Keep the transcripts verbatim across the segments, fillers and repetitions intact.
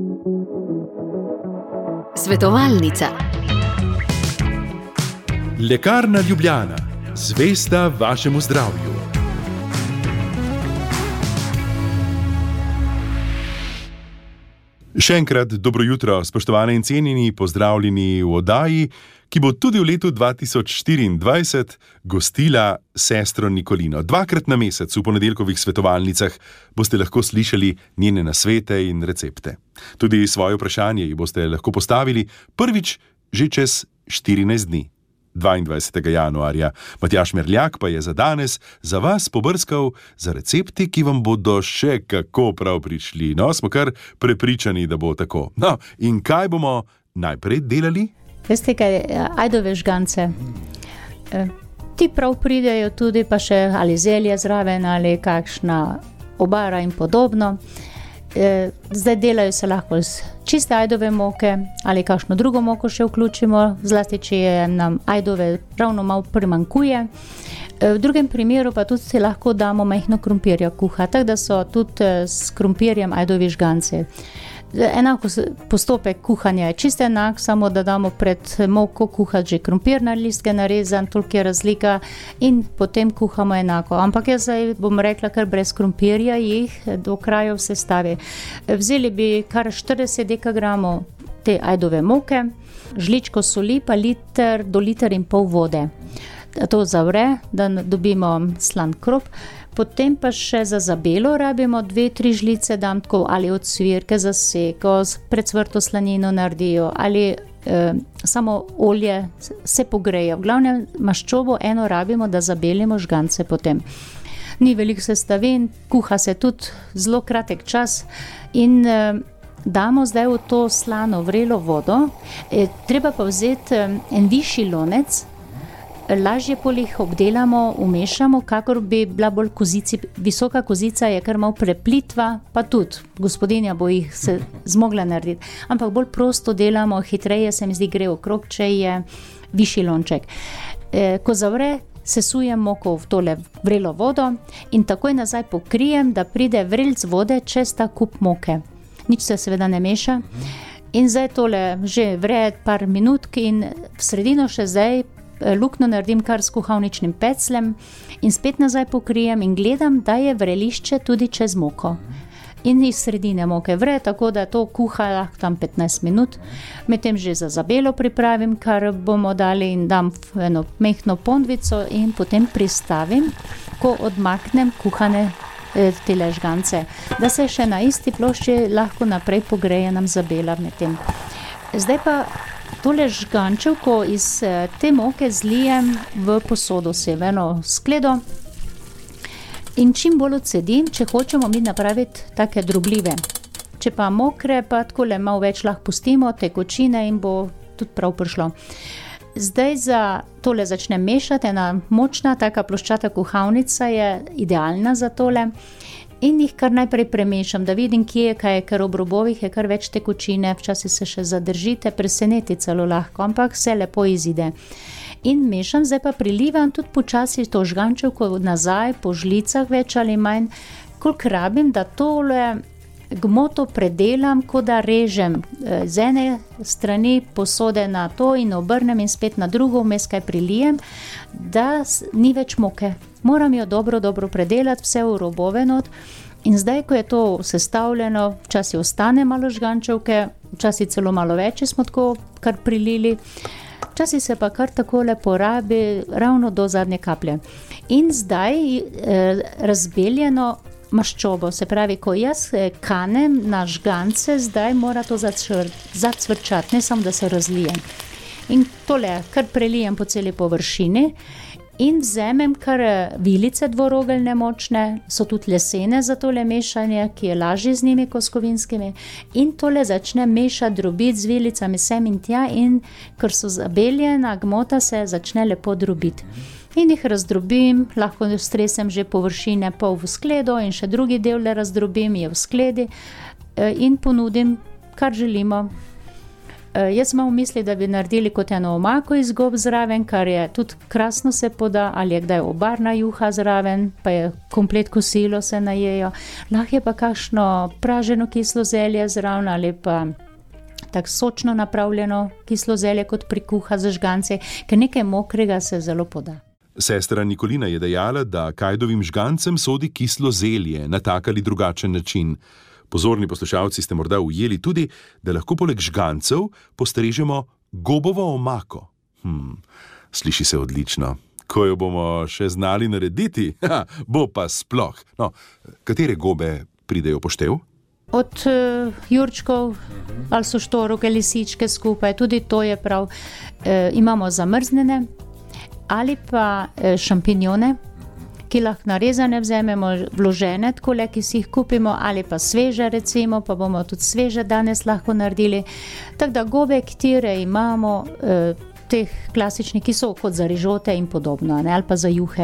Svetovalnica. Lekarna Ljubljana, zvesta vašemu zdravju. Še enkrat dobro jutro, spoštovane in cenjeni, pozdravljeni v oddaji, ki bo tudi v letu dva tisoč štiriindvajset gostila sestro Nikolino. Dvakrat na mesec v ponedeljkovih svetovalnicah boste lahko slišali njene nasvete in recepte. Tudi svoje vprašanje ji boste lahko postavili prvič že čez štirinajst dni. dvaindvajsetega januarja. Matjaž Merljak pa je za danes za vas pobrskal za recepti, ki vam bodo še kako prav prišli. No, smo kar prepričani, da bo tako. No, in kaj bomo najprej delali? Veste kaj, ajdove žgance. Ti prav pridejo tudi pa še ali zelje zraven ali kakšna obara in podobno. Zdaj delajo se lahko z čiste ajdove moke ali kakšno drugo moko še vključimo, zlasti če je nam ajdove ravno malo primanjkuje. V drugem primeru pa tudi si lahko damo majhno krompirja kuha, tako da so tudi s krompirjem ajdovi žganci. Enako postopek kuhanja je čisto enak, samo da damo pred moko kuhati že krompir na listke narezan, toliko je razlika in potem kuhamo enako. Ampak jaz zdaj bom rekla kar brez krompirja jih do kraja v sestavi. Vzeli bi kar štirideset dekagramov te ajdove moke, žličko soli pa liter do liter in pol vode. To zavre, da dobimo slan krop. Potem pa še za zabelo rabimo dve, tri žlice, dam tako ali od svirke za seko, predsvrto slanino naredijo ali eh, samo olje se pogreje. V glavnem maščobo eno rabimo, da zabelimo žgance potem. Ni veliko sestavin, kuha se tudi zelo kratek čas in eh, damo zdaj v to slano vrelo vodo. E, treba pa vzeti eh, en višji lonec, lažje polih obdelamo, umešamo, kakor bi bila bolj kozici. Visoka kozica je kar malo preplitva, pa tudi gospodinja bo jih se zmogla narediti. Ampak bolj prosto delamo, hitreje se mi zdi gre okrog, če je višji lonček. E, ko zavre, sesujem moko v tole vrelo vodo in takoj nazaj pokrijem, da pride vrelc vode čez ta kup moke. Nič se seveda ne meša. In zdaj tole že vre par minutk in v sredino še zdaj lukno naredim kar s kuhalničnim pecljem in spet nazaj pokrijem in gledam, da je vrelišče tudi čez moko. In iz sredine moke vre, tako da to kuha lahko tam petnajst minut. Medtem že za zabelo pripravim, kar bomo dali in dam v eno mehko ponvico in potem pristavim, ko odmaknem kuhane tele žgance, da se še na isti plošči lahko naprej pogreje nam zabela medtem. Zdaj pa tole žgančevko iz te moke zlijem v posodo, seveno skledo in čim bolj odsedim, če hočemo mi napraviti take drobljive. Če pa mokre, pa takole malo več lahko pustimo, tekočine in bo tudi prav prišlo. Zdaj za tole začnem mešati, ena močna taka ploščata kuhalnica je idealna za tole. In jih kar najprej premešam, da vidim, kje je kaj, ker ob robovih je kar več tekočine, včasih se še zadržite, preseneti celo lahko, ampak vse lepo izide. In mešam, zdaj pa prilivam tudi počasi to žgančevko nazaj, po žlicah več ali manj, koliko rabim, da tole gmoto predelam, ko da režem z ene strani posode na to in obrnem in spet na drugo, vmes kaj prilijem, da ni več moke. Moram jo dobro, dobro predelati, vse v robove not. In zdaj, ko je to sestavljeno, včasih ostane malo žgančevke, včasih celo malo več, smo tako kar prilili. Včasih se pa kar takole porabi ravno do zadnje kaplje. In zdaj eh, razbeljeno maščobo, se pravi, ko jaz kanem na žgance, zdaj mora to zacvr, zacvrčati, ne samo da se razlijem. In tole kar prelijem po celi površini in vzemem kar vilice dvorogeljne močne, so tudi lesene za tole mešanje, ki je lažje z njimi kot s kovinskimi, in tole začnem mešati, drobiti z vilicami sem in tja in ker so zabeljena, gmota se začne lepo drobiti. In jih razdrobim, lahko stresem že površine pol v skledo in še drugi del razdrobim je v skledi in ponudim, kar želimo. Jaz imam v misli, da bi naredili kot eno omako iz gob zraven, kar je tudi krasno se poda, ali je kdaj obarna juha zraven, pa je komplet kosilo se najejo. Lahko je pa kakšno praženo kislo zelje zraven ali pa tako sočno napravljeno kislo zelje kot prikuha za žgance, ker nekaj mokrega se zelo poda. Sestra Nikolina je dejala, da kajdovim žgancem sodi kislo zelje na tak ali drugačen način. Pozorni poslušalci ste morda ujeli tudi, da lahko poleg žgancev postrežemo gobovo omako. Hm, sliši se odlično. Ko jo bomo še znali narediti, ha, bo pa sploh. No, katere gobe pridejo v poštev? Od uh, jurčkov, ali so štoroke, lisičke skupaj, tudi to je prav. E, imamo zamrznjene ali pa e, šampinjone, ki lahko narezane vzememo, vložene takole, ki si jih kupimo, ali pa sveže recimo, pa bomo tudi sveže danes lahko naredili. Tako da gobe, katere imamo, eh, teh klasičnih, ki so kot za rižote in podobno, ne, ali pa za juhe,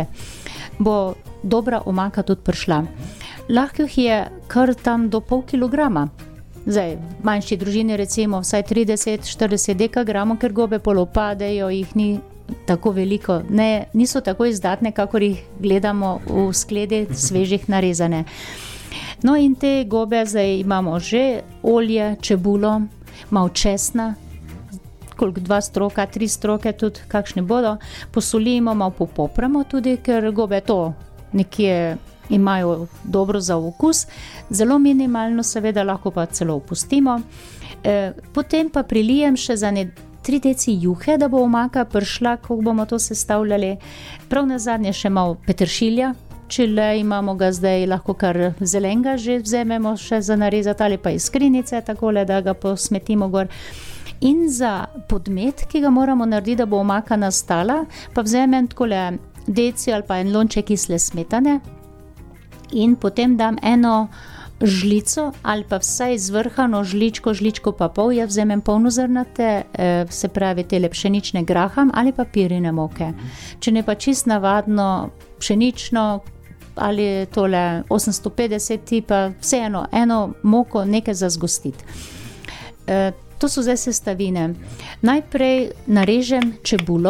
bo dobra omaka tudi prišla. Lahko jih je kar tam do pol kilograma. Zdaj, v manjši družini recimo vsaj trideset do štirideset dekagramov, ker gobe polopadejo, jih ni tako veliko, ne, niso tako izdatne, kakor jih gledamo v skledi svežih narezane. No in te gobe zdaj imamo že olje, čebulo, malo česna, koliko dva stroka, tri stroke tudi kakšne bodo, posolimo, malo popopramo tudi, ker gobe to nekje imajo dobro za okus, zelo minimalno seveda, lahko pa celo opustimo. E, potem pa prilijem še za ne tri deci juhe, da bo omaka prišla, ko bomo to sestavljali. Prav nazadnje še malo peteršilja, čile imamo ga zdaj, lahko kar zelenega že vzememo še za narezati, ali pa iz skrinice, takole, da ga posmetimo gor. In za podmet, ki ga moramo narediti, da bo omaka nastala, pa vzemem takole deci ali pa en lonček kisle smetane in potem dam eno žlico ali pa vsaj zvrhano žličko, žličko pa pol, jaz vzemem polnozrnate, se pravi tele pšenične graham ali pa pirine moke. Če ne pa čist navadno pšenično ali tole osemsto petdeset tipa, vseeno eno moko nekaj za zgostiti. E, to so zdaj sestavine. Najprej narežem čebulo,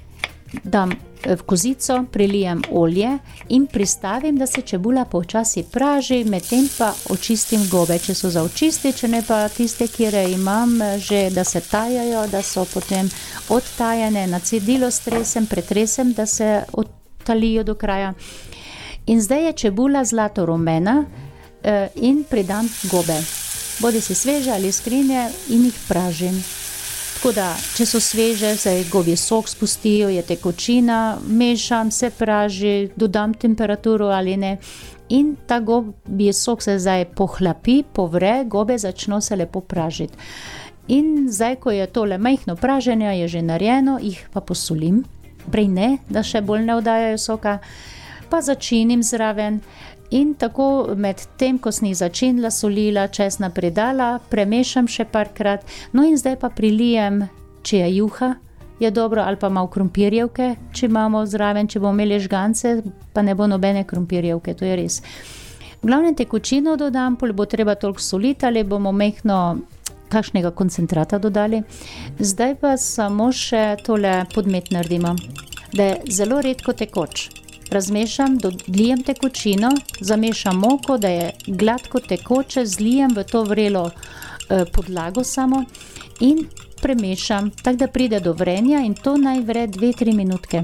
dam v kozico, prilijem olje in pristavim, da se čebula počasi praži, medtem pa očistim gobe, če so za očistiti, če ne pa tiste, kire imam že, da se tajajo, da so potem odtajane, na cedilo stresem, pretresem, da se odtalijo do kraja. In zdaj je čebula zlato rumena eh, in pridam gobe. Bodi si sveže ali skrinje in jih pražim. Tako da, če so sveže, zdaj gobji sok spustijo, je tekočina, mešam, se praži, dodam temperaturo ali ne. In ta gobji sok se zdaj pohlapi, povre, gobe začno se lepo pražiti. In zdaj, ko je tole majhno praženje, je že narejeno, jih pa posolim. Prej ne, da še bolj ne oddajajo soka, pa začinim zraven. In tako med tem, ko sem jih začinila, solila, česna pridala, premešam še parkrat, no in zdaj pa prilijem, če je juha, je dobro, ali pa malo krompirjevke, če imamo zraven, če bomo imeli žgance, pa ne bo nobene krompirjevke, to je res. V glavnem tekočino dodam, pol bo treba toliko soliti, ali bomo mehko kakšnega koncentrata dodali. Zdaj pa samo še tole podmet naredimo, da je zelo redko tekoč. Razmešam, dolijem tekočino, zamešam moko, da je gladko tekoče, zlijem v to vrelo eh, podlago samo in premešam, tako da pride do vrenja in to naj vre dve tri minutke.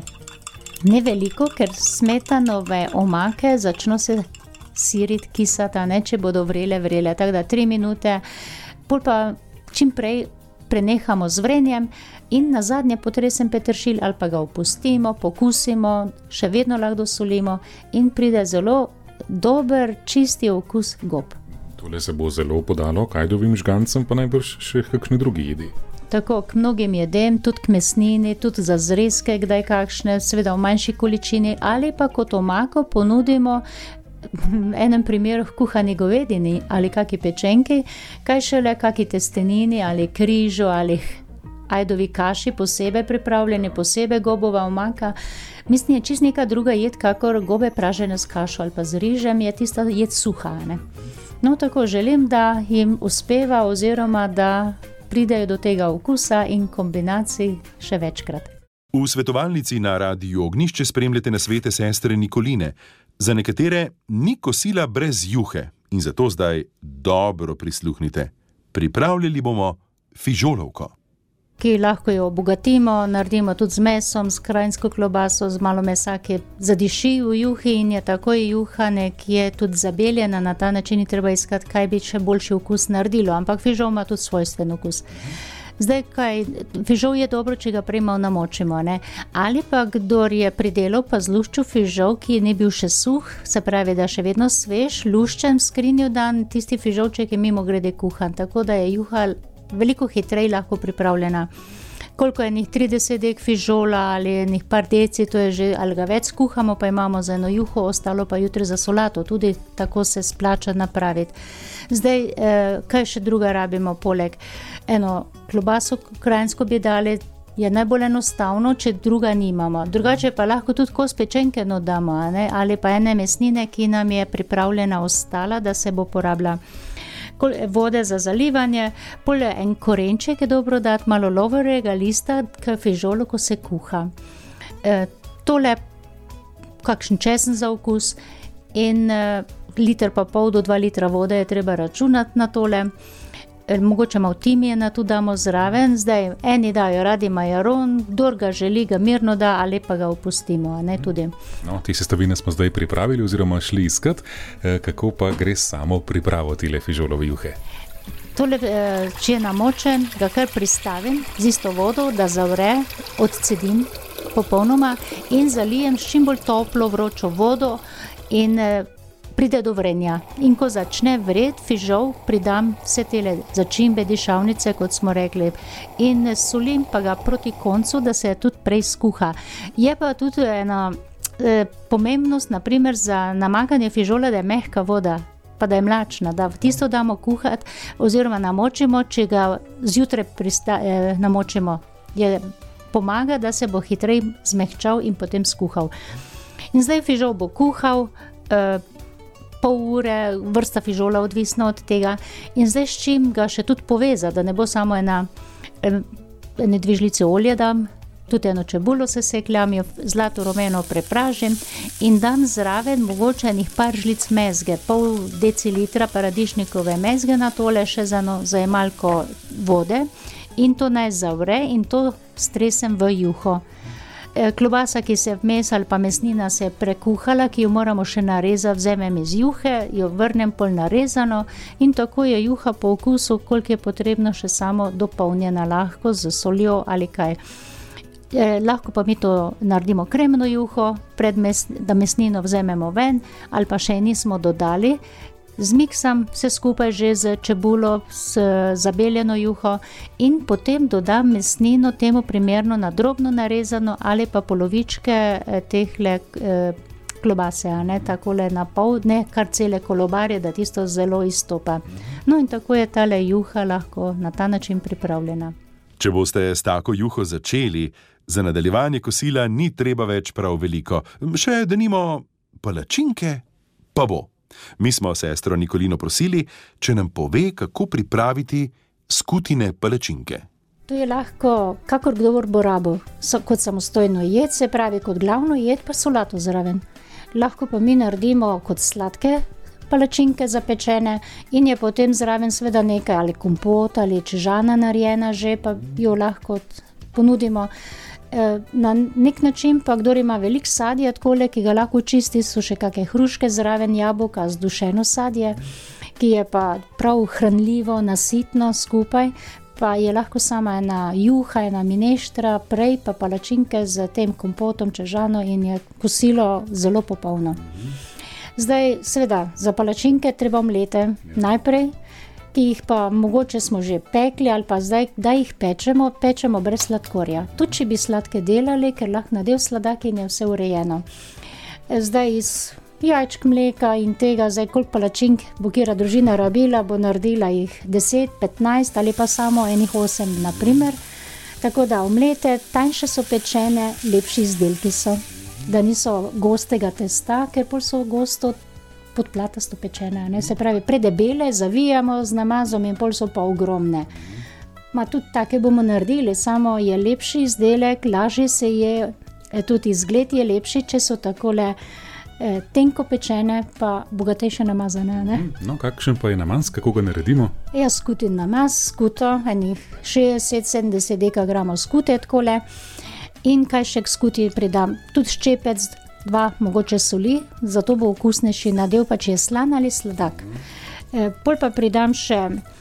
Ne veliko, ker smetanove omake začno se siriti, kisati, ne, če bodo vrele, vrele, tako da tri minute, pol pa čim prej prenehamo z vrenjem in nazadnje potresem peteršilj ali pa ga opustimo, pokusimo, še vedno lahko dosolimo in pride zelo dober, čisti okus gob. Tole se bo zelo podalo kajdovim žgancem, pa najbrž še kakšni drugi jedi. Tako, k mnogim jedem, tudi k mesnini, tudi za zrezke, kdaj kakšne, seveda v manjši količini, ali pa kot omako ponudimo v enem primeru kuhani govedini ali kaki pečenki, kaj šele kaki testenini ali križu ali ajdovi kaši, posebej pripravljeni, posebej gobova omaka. Mislim, je čist neka druga jed, kakor gobe pražene s kašo ali pa z rižem, je tista jed suha, ne? No, tako želim, da jim uspeva oziroma da pridejo do tega okusa in kombinacij še večkrat. V svetovalnici na Radiu Ognjišče spremljate nasvete sestre Nikoline. Za nekatere ni kosila brez juhe in zato zdaj dobro prisluhnite. Pripravljali bomo fižolovko, ki lahko jo obogatimo, naredimo tudi z mesom, s krajinsko klobaso, z malo mesa, ki zadiši v juhi in je takoj juhane, ki je tudi zabeljena. Na ta način je treba iskati, kaj bi še boljši okus naredilo, ampak fižol ima tudi svojstven okus. Zdaj, kaj, fižol je dobro, če ga prej malo namočimo, ne? Ali pa kdor je pridelal pa zluščil fižol, ki ni bil še suh, se pravi, da še vedno svež, luščen, skrinjo dan, tisti fižolček je mimo grede kuhan, tako da je juha veliko hitreje lahko pripravljena. Koliko je njih trideset dek fižola ali njih par deci, to je že, ali ga več skuhamo, pa imamo za eno juho, ostalo pa jutri za solato, tudi tako se splača napraviti. Zdaj, eh, kaj še druga rabimo poleg? Eno klobaso krajinsko bi dali, je najbolj enostavno, če druga nimamo. Drugače pa lahko tudi kos pečenke dodamo, ne? Ali pa ene mesnine, ki nam je pripravljena ostala, da se bo porabila. Vode za zalivanje, polje en korenček je dobro dati, malo lovorega lista k fižolu, ko se kuha. E, tole, kakšen česen za okus in e, liter pa pol do dva litra vode je treba računati na tole. E, mogoče malo timijana tu damo zraven, zdaj eni dajo radi majaron, kdor ga želi, ga mirno da ali pa ga opustimo, a ne tudi. No, te sestavine smo zdaj pripravili oziroma šli iskat, e, kako pa gre samo pripravo tile fižolove juhe? Tole, e, če je namočen, ga kar pristavim z isto vodo, da zavre, odcedim popolnoma in zalijem s čim bolj toplo vročo vodo in e, pride do vrenja. In ko začne vreti fižol, pridam vse tele začimbe, dišavnice, kot smo rekli, in solim pa ga proti koncu, da se tudi prej skuha. Je pa tudi ena e, pomembnost, naprimer za namakanje fižola, da je mehka voda, pa da je mlačna, da tisto damo kuhati oziroma namočimo, če ga zjutraj prista, e, namočimo. Je, pomaga, da se bo hitreje zmehčal in potem skuhal. In zdaj fižol bo kuhal, e, pol ure, vrsta fižola odvisno od tega in zdaj s čim ga še tudi poveza, da ne bo samo ena, ene dve žlice olja dam, tudi eno čebulo sesekljam, jo zlato rumeno prepražim in dam zraven mogoče enih par žlic mezge, pol decilitra paradižnikove mezge na tole, še za eno zajemalko vode in to naj zavre in to stresem v juho. Klobasa, ki se vmes ali pa mesnina se je prekuhala, ki jo moramo še narezati, vzamem iz juhe, jo vrnem pol narezano in tako je juha po okusu, koliko je potrebno še samo dopolnjena lahko z soljo ali kaj. Eh, lahko pa mi to naredimo kremno juho, pred mes, da mesnino vzamemo ven ali pa še nismo dodali. Zmiksam vse skupaj že z čebulo, s zabeljeno juho in potem dodam mesnino temu primerno na drobno narezano ali pa polovičke tehle eh, klobase, a ne, takole na pol, ne kar cele kolobarje, da tisto zelo izstopa. No in tako je tale juha lahko na ta način pripravljena. Če boste s tako juho začeli, za nadaljevanje kosila ni treba več prav veliko. Še denimo palačinke pa bo. Mi smo sestro Nikolino prosili, če nam pove, kako pripraviti skutine palačinke. To je lahko, kakor kdor bo rabo, so, kot samostojno jed, se pravi kot glavno jed, pa solato zraven. Lahko pa mi naredimo kot sladke palačinke zapečene in je potem zraven seveda nekaj ali kompot ali čežana narejena že, pa jo lahko ponudimo. Na nek način pa, kdor ima veliko sadja, takole, ki ga lahko čisti, so še kakšne hruške zraven, jabolka, zdušeno sadje, ki je pa prav hranljivo, nasitno skupaj, pa je lahko sama ena juha, ena mineštra, prej pa palačinke z tem kompotom, čežano in je kosilo zelo popolno. Zdaj, seveda, za palačinke treba omlete najprej, ki jih pa mogoče smo že pekli ali pa zdaj, da jih pečemo, pečemo brez sladkorja. Tudi če bi sladke delali, ker lahko nadev sladak in je vse urejeno. Zdaj iz jajčk, mleka in tega, zdaj koliko palačink bo kjera družina rabila, bo naredila jih deset, petnajst ali pa samo enih osem, na primer. Tako da omlete, tanjše so pečene, lepši izdelki so, da niso gostega testa, ker pol so gosto podplatasto pečene, ne? Se pravi, predebele zavijamo z namazom in pol so pa ogromne. Ma tudi take bomo naredili, samo je lepši izdelek, lažje se je, tudi izgled je lepši, če so takole eh, tenko pečene, pa bogatejše namazane. Ne? No, kakšen pa je namaz, kako ga naredimo? Jaz skutim namaz, skuto, enih šestdeset do sedemdeset dekagramov skute takole in kaj še k skuti pridam, tudi ščepec, dva, mogoče soli, zato bo okusnejši nadev, pa če je slan ali sladak. Eh, pol pa pridam še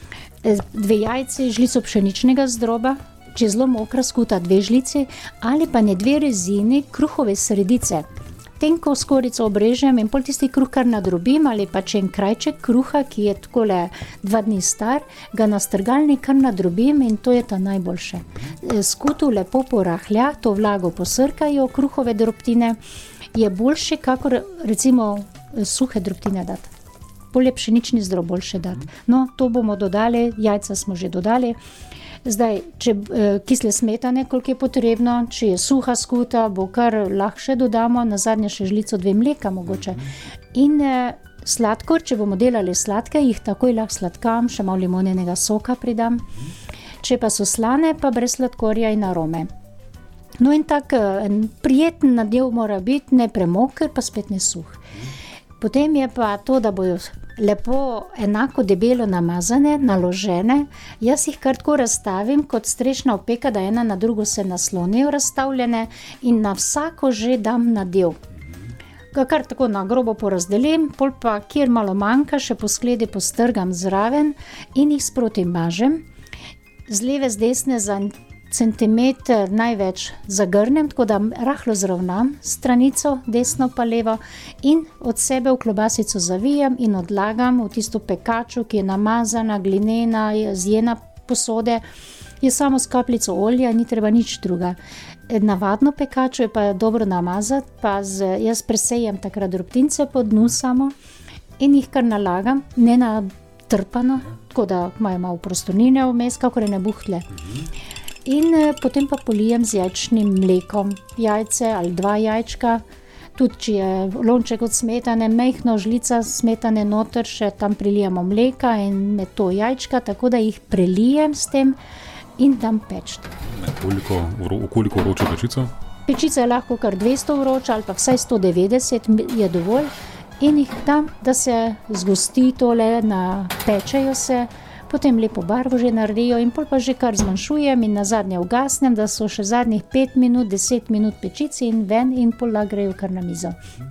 dve jajci, žlico pšeničnega zdroba, če je zelo mokra skuta, dve žlici, ali pa ne dve rezini kruhove sredice. Tenko skorico obrežem in pol tisti kruh kar nadrobim, ali pa če en krajček kruha, ki je takole dva dni star, ga na strgalnik kar nadrobim in to je ta najboljše. Skutu lepo porahlja, to vlago posrkajo, kruhove drobtine, je boljše, kakor recimo suhe drobtine dati. Bolje pšenični zdrob boljše dati. No, to bomo dodali, jajca smo že dodali. Zdaj, če eh, kisle smetane, koliko je potrebno, če je suha skuta, bo kar lahko še dodamo, nazadnje še žlico dve mleka mogoče. In eh, sladkor, če bomo delali sladke, jih takoj lahko sladkam, še malo limonenega soka pridam. Če pa so slane, pa brez sladkorja in arome. No in tak en prijeten nadev mora biti, ne premoker, pa spet ne suh. Potem je pa to, da bojo lepo enako debelo namazane, naložene. Jaz jih kar tako razstavim kot strešna opeka, da ena na drugo se naslonijo razstavljene in na vsako že dam nadev. Ga kar tako na grobo porazdelim, pol pa kjer malo manjka, še po skledi postrgam zraven in jih sproti mažem. Z leve, z desne za centimeter največ zagrnem, tako da rahlo zravnam stranico, desno pa levo in od sebe v klobasico zavijam in odlagam v tisto pekačo, ki je namazana, glinena, zjena posode, je samo s kapljico olja, ni treba nič druga. Navadno pekačo je pa dobro namazati, pa z, jaz presejem takrat drobtince po dnu samo in jih kar nalagam, ne natrpano, tako da imajo malo prostornine vmes, kakor ne buhtle. In eh, potem pa polijem z jajčnim mlekom, jajce ali dva jajčka, tudi če je lonček od smetane, majhno žlica smetane noter, še tam prilijemo mleka in med to jajčka, tako da jih prelijem s tem in dam peč. Koliko, v koliko vročo pečico? Pečica je lahko kar dvesto vroča ali pa vsaj sto devetdeset je dovolj in jih dam, da se zgosti tole, napečejo se, potem lepo barvo že naredijo in pol pa že kar zmanjšujem in nazadnje ugasnem, da so še zadnjih pet minut, deset minut pečici in ven in pol grejo kar na mizo.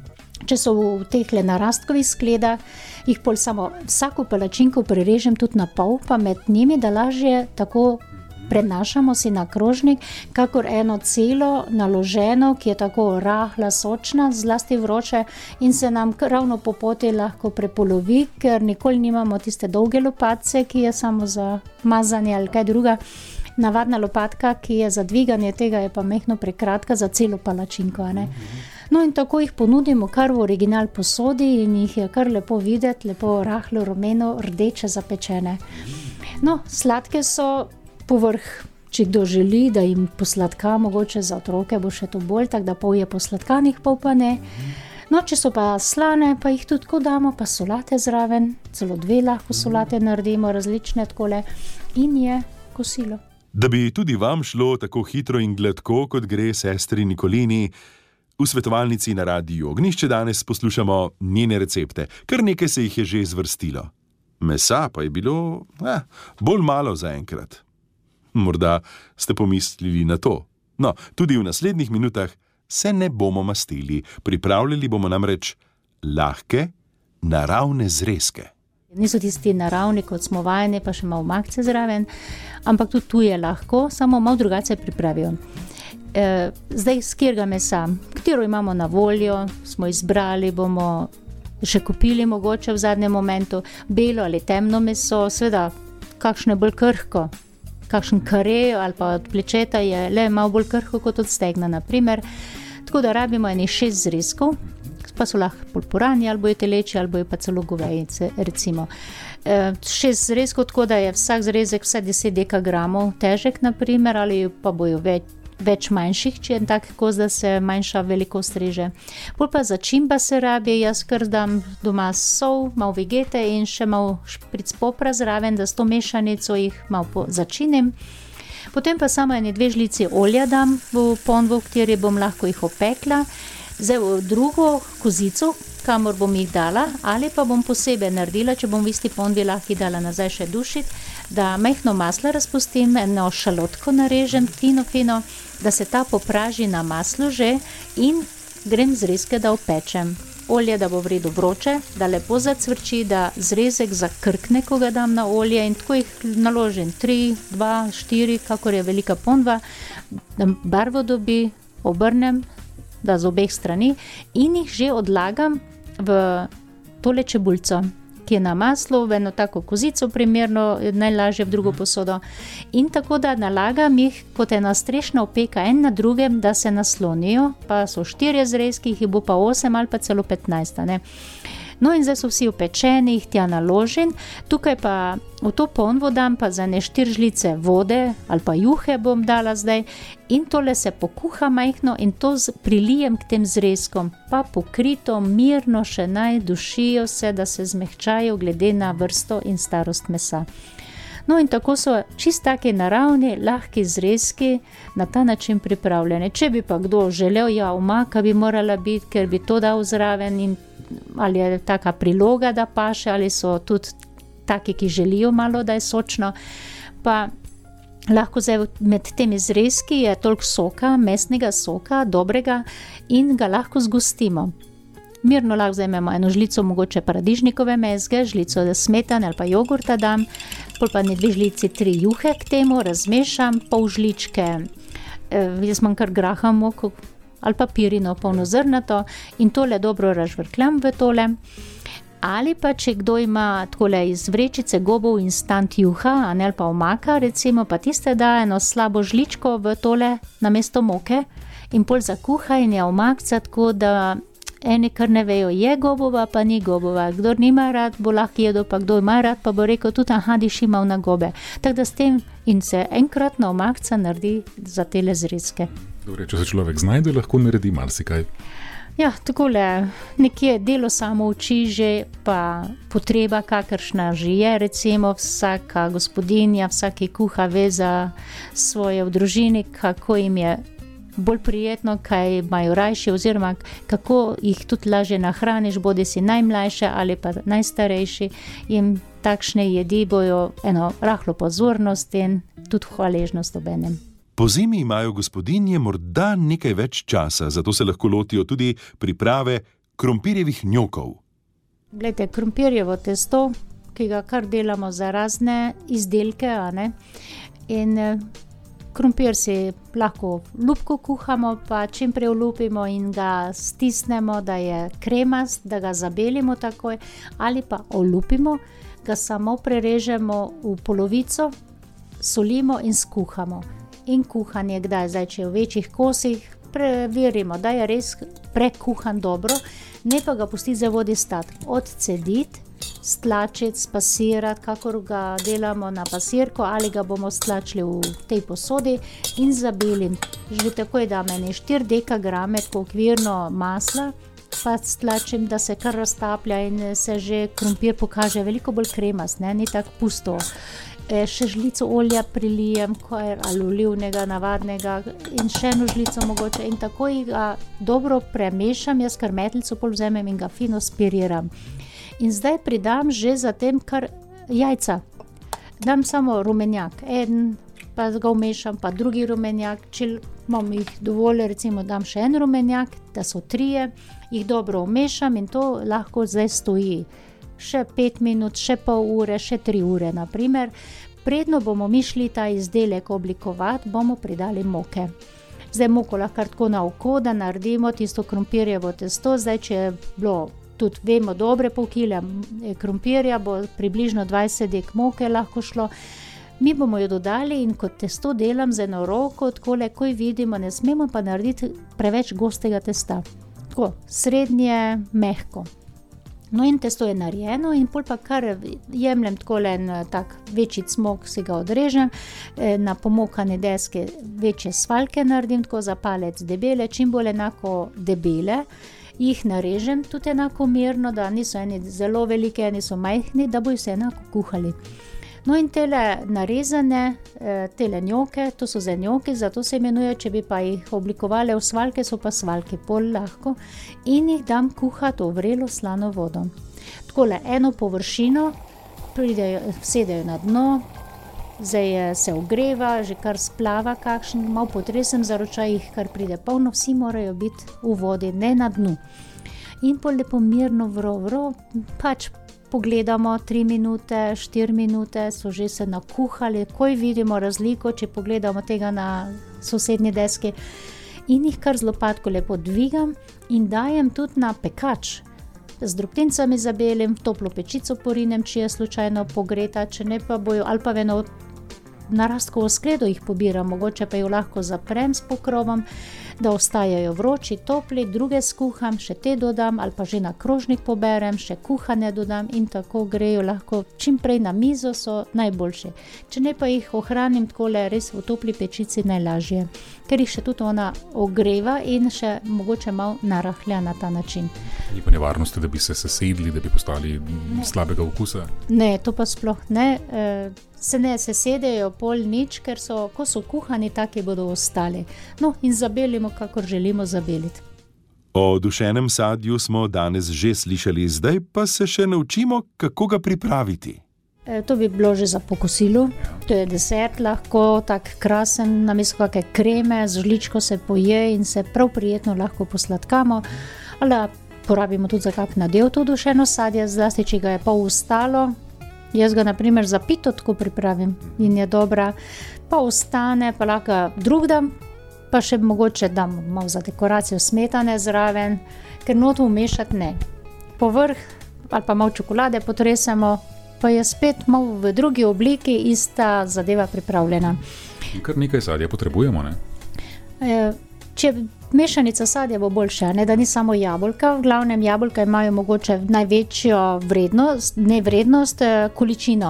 Če so v tehle narastkovih skledah, jih pol samo vsako palačinko prerežem tudi na pol, pa med njimi, da lažje tako prenašamo si na krožnik, kakor eno celo naloženo, ki je tako rahla, sočna, zlasti vroče in se nam ravno po poti lahko prepolovi, ker nikoli nimamo tiste dolge lopatce, ki je samo za mazanje ali kaj druga. Navadna lopatka, ki je za dviganje tega, je pa mehno prekratka za celo palačinko, ne? No in tako jih ponudimo kar v original posodi in jih je kar lepo videti, lepo rahlo, rumeno, rdeče zapečene. No, sladke so povrh, če kdo želi, da jim posladka, mogoče za otroke bo še to bolj, tako da pol je posladkanih, pol pa ne. No, če so pa slane, pa jih tudi tako damo, pa solate zraven, celo dve lahko solate naredimo, različne takole in je kosilo. Da bi tudi vam šlo tako hitro in gladko, kot gre sestri Nikolini, v svetovalnici na Radiu Ognjišče danes poslušamo njene recepte. Kar nekaj se jih je že zvrstilo. Mesa pa je bilo eh, bolj malo zaenkrat. Morda ste pomislili na to. No, tudi v naslednjih minutah se ne bomo mastili. Pripravljali bomo namreč lahke, naravne zrezke. Niso tisti naravni, kot smo vajeni, pa še malo makce zraven, ampak tudi tu je lahko, samo malo drugače pripravijo. E, zdaj, s katerega mesa, katero imamo na voljo, smo izbrali, bomo še kupili mogoče v zadnjem momentu, belo ali temno meso, seveda, kakšno je bolj krhko. Kakšen kare ali pa od plečeta je le malo bolj krhko kot od stegna, na primer. Tako da rabimo enih šest zrezkov, pa so lahko pulpurani, ali bojo teleči, ali bojo pa celo govejice, recimo. E, šest zrezkov, tako da je vsak zrezek vsaj deset dekagramov težek, na primer, ali pa bojo več, več manjših, če je tak kos, da se manjša velikost reže. Pol pa začimba se rabi, jaz kar dam doma sol, malo vegete in še malo špric popra zraven, da s to mešanico jih malo začinim. Potem pa samo ene dve žlici olja dam v ponvo, v kateri bom lahko jih opekla. Zdaj v drugo kozico, kamor bom jih dala, ali pa bom posebej naredila, če bom v isti ponvi lahko dala nazaj še dušiti, da majhno maslo razpustim, eno šalotko narežem fino, fino, da se ta popraži na maslu že in grem zrezke, da opečem. Olje, da bo v redu vroče, da lepo zacvrči, da zrezek zakrkne, ko ga dam na olje in tako jih naložim tri, dva, štiri, kakor je velika ponva, da barvo dobi, obrnem, da z obeh strani in jih že odlagam v tole čebulco, ki je na maslu, v eno tako kozico primerno, najlažje v drugo posodo. In tako, da nalagam jih kot ena strešna opeka, en na drugem, da se naslonijo, pa so štirje zrezki, jih bo pa osem ali pa celo petnajst, ne. No in zdaj so vsi upečeni, jih tja naložim, tukaj pa v to ponvo dam pa za ne štiri žlice vode ali pa juhe bom dala zdaj in tole se pokuha majhno in to prilijem k tem zrezkom, pa pokrito, mirno še naj dušijo se, da se zmehčajo glede na vrsto in starost mesa. No in tako so čist taki naravni, lahki zrezki na ta način pripravljeni. Če bi pa kdo želel, ja, omaka bi morala biti, ker bi to dal zraven in ali je taka priloga, da paše, ali so tudi taki, ki želijo malo, da je sočno, pa lahko zdaj med temi zrezki je toliko soka, mesnega soka, dobrega in ga lahko zgostimo. Mirno lahko vzamemo eno žlico mogoče paradižnikove mezge, žlico smetane ali pa jogurta dam, pol pa ne dve žlici, tri juhe k temu, razmešam, pol žličke, eh, jaz imam kar graha moko, ali pa pirino polnozrnato in tole dobro razžvrkljam v tole. Ali pa če kdo ima takole iz vrečice gobov instant juha, ali pa omaka, recimo, pa tiste da eno slabo žličko v tole namesto moke in pol zakuha in je omakca tako, da eni kar ne vejo, je gobova, pa ni gobova. Kdor nima rad, bo lahko jedel, pa kdo ima rad, pa bo rekel tudi, aha, diši malo na gobe. Tako da s tem in se enkratna omakca naredi za tele zrezke. Dobre, če se človek znajde, lahko naredi marsikaj. Ja, takole, nekje delo samo uči že, pa potreba kakršna že je, recimo vsaka gospodinja, vsaki kuha ve za svoje v družini, kako jim je bolj prijetno, kaj imajo rajši, oziroma kako jih tudi lažje nahraniš, bodi si najmlajše ali pa najstarejši, jim takšne jedi bojo eno rahlo pozornost in tudi hvaležnost obenem. Po zimi imajo gospodinje morda nekaj več časa, zato se lahko lotijo tudi priprave krompirjevih njokov. Glejte, krompirjevo testo, ki ga kar delamo za razne izdelke, a ne, in krompir si lahko lupko kuhamo, pa čim prej olupimo in ga stisnemo, da je kremast, da ga zabelimo takoj, ali pa olupimo, ga samo prerežemo v polovico, solimo in skuhamo. In kuhanje kdaj, zdaj če je v večjih kosih, preverimo, da je res prekuhan dobro, ne pa ga pustiti za vodi stati, odcediti, stlačiti, spasirati, kakor ga delamo na pasirko, ali ga bomo stlačili v tej posodi in zabelim. Že takoj dam ene štiri dekagrame okvirno masla, pa stlačim, da se kar raztaplja in se že krompir pokaže veliko bolj kremast, ne, ni tako pusto. E, še žlico olja prilijem, ali olivnega, navadnega, in še eno žlico mogoče in tako ga dobro premešam, jaz kar metlico pol vzamem in ga fino spiriram. In zdaj pridam že zatem kar jajca. Dam samo rumenjak, en, pa ga vmešam, pa drugi rumenjak, če imam jih dovolj, recimo dam še en rumenjak, da so trije, jih dobro vmešam in to lahko zdaj stoji. Še pet minut, še pol ure, še tri ure, naprimer. Predno bomo mi šli ta izdelek oblikovati, bomo pridali moke. Zdaj moko lahko tako na oko, da naredimo tisto krompirjevo testo. Zdaj, če je bilo, tudi vemo, dobre pol kile krompirja, bo približno dvajset dek moke lahko šlo. Mi bomo jo dodali in kot testo delam z eno roko, takole, ko vidimo, ne smemo pa narediti preveč gostega testa. Tako, srednje, mehko. No in testo je narejeno in pol pa kar jemljem takole en tak večji cmok, si ga odrežem, na pomokane deske večje svaljke naredim, tako za palec debele, čim bolj enako debele, jih narežem tudi enako merno, da niso eni zelo velike, eni so majhni, da bojo se enako kuhali. No in tele narezane, tele njoke, to so zdaj njoki, zato se imenuje, če bi pa jih oblikovali v svaljke, so pa svaljke pol lahko in jih dam kuhati v vrelo slano vodo. Takole eno površino, pridejo, sedejo na dno, zdaj se ogreva, že kar splava kakšen, malo potresem za ročaj, jih kar pride polno, vsi morajo biti v vodi, ne na dnu. In pol lepo mirno vro, vro, pač pogledamo tri minute, štiri minute, so že se nakuhali, koj vidimo razliko, če pogledamo tega na sosednji deski in jih kar z lopatko lepo dvigam in dajem tudi na pekač. Z drobtincami zabelim, v toplo pečico porinem, če je slučajno pogreta, če ne pa bojo, ali pa eno narastkovo skledo jih pobiram, mogoče pa jo lahko zaprem s pokrovom, da ostajajo vroči, topli, druge skuham, še te dodam, ali pa že na krožnik poberem, še kuhane dodam in tako grejo lahko čim prej na mizo, so najboljše. Če ne pa jih ohranim takole res v topli pečici najlažje, ker jih še tudi ona ogreva in še mogoče malo narahlja na ta način. Ni pa nevarnosti, da bi se sesedli, da bi postali ne. slabega okusa? Ne, to pa sploh ne. E, se ne sesedejo pol nič, ker so, ko so kuhani, taki bodo ostali. No, in zabelimo, kakor želimo zabeliti. O dušenem sadju smo danes že slišali, zdaj pa se še naučimo, kako ga pripraviti. E, to bi bilo že za pokosilo. To je desert lahko, tak krasen, namesto kakšne kreme, z žličko se poje in se prav prijetno lahko posladkamo. Ali porabimo tudi za kak nadev to dušeno sadje, zlasti, če ga je pol ostalo. Jaz ga na primer za pito tako pripravim in je dobra, pa ostane, pa lahko drug dam, pa še mogoče dam malo za dekoracijo smetane zraven, ker noto vmešati ne. Povrh ali pa malo čokolade potresemo, pa je spet malo v drugi obliki ista zadeva pripravljena. Kar nekaj sadja potrebujemo, ne? E, če mešanica sadja bo boljša, ne, da ni samo jabolka, v glavnem jabolka imajo mogoče največjo vrednost, ne vrednost, količino.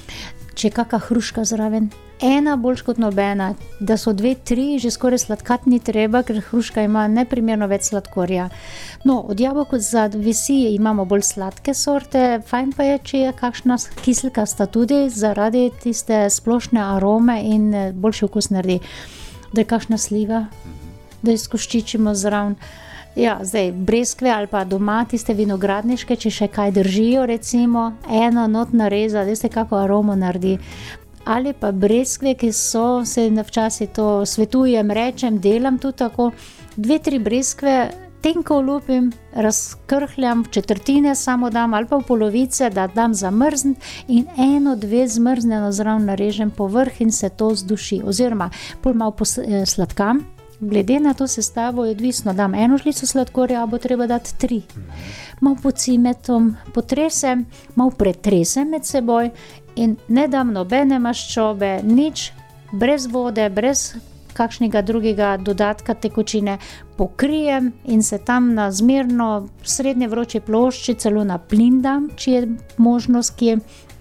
Če je kakšna hruška zraven, ena boljš kot nobena, da so dve, tri, že skoraj sladkati ni treba, ker hruška ima neprimerno več sladkorja. No, od jabolk zavisi, imamo bolj sladke sorte, fajn pa je, če je kakšna kiselkasta tudi, zaradi tiste splošne arome in boljši okus naredi. Da je kakšna sliva, da jo skoščičimo zraven. Ja, zdaj breskve ali pa doma tiste vinogradniške, če še kaj držijo, recimo, eno not nareza, da ste kako aromo naredi. Ali pa breskve, ki so, se včasih to svetujem, rečem, delam tudi tako, dve, tri breskve tenko olupim, razkrhljam, v četrtine samo dam ali pa v polovice, da dam zamrzniti in eno, dve zmrznjeno zraven narežem povrh in se to zduši. Oziroma, pol malo posladkam. Glede na to sestavo je odvisno, dam eno žlico sladkorja, a bo treba dati tri. Malo pod cimetom potresem, malo pretresem med seboj in ne dam nobene maščobe, nič, brez vode, brez kakšnega drugega dodatka tekočine, pokrijem in se tam na zmerno srednje vroče plošči celo na plin dam, če je možnost, ki je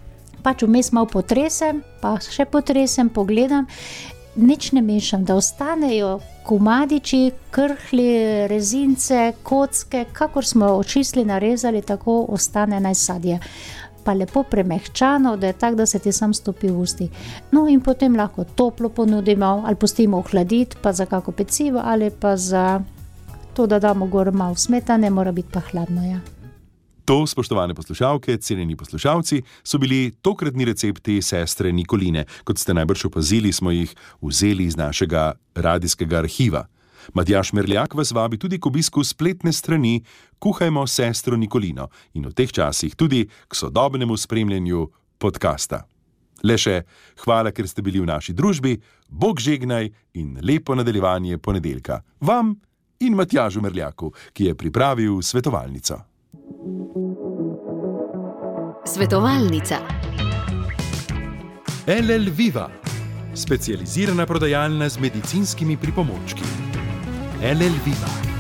pač vmes malo potresem, pa še potresem, pogledam, nič ne mešam, da ostanejo komadiči, krhli, rezince, kocke, kakor smo očistili, narezali, tako ostane najsadje. Pa lepo premehčano, da je tak, da se ti sam stopi v usti. No in potem lahko toplo ponudimo ali pustimo ohladiti, pa za kako pecivo ali pa za to, da damo gor malo smetane, mora biti pa hladno, ja. To, spoštovane poslušalke, cenjeni poslušalci, so bili tokratni recepti sestre Nikoline. Kot ste najbrž opazili, smo jih vzeli iz našega radijskega arhiva. Matjaž Merljak vas vabi tudi k obisku spletne strani Kuhajmo sestro Nikolino in v teh časih tudi k sodobnemu spremljanju podcasta. Le še hvala, ker ste bili v naši družbi, Bog žegnaj in lepo nadaljevanje ponedeljka. Vam in Matjažu Merljaku, ki je pripravil svetovalnico. Svetovalnica. L L Viva, specializirana prodajalna z medicinskimi pripomočki. L L Viva.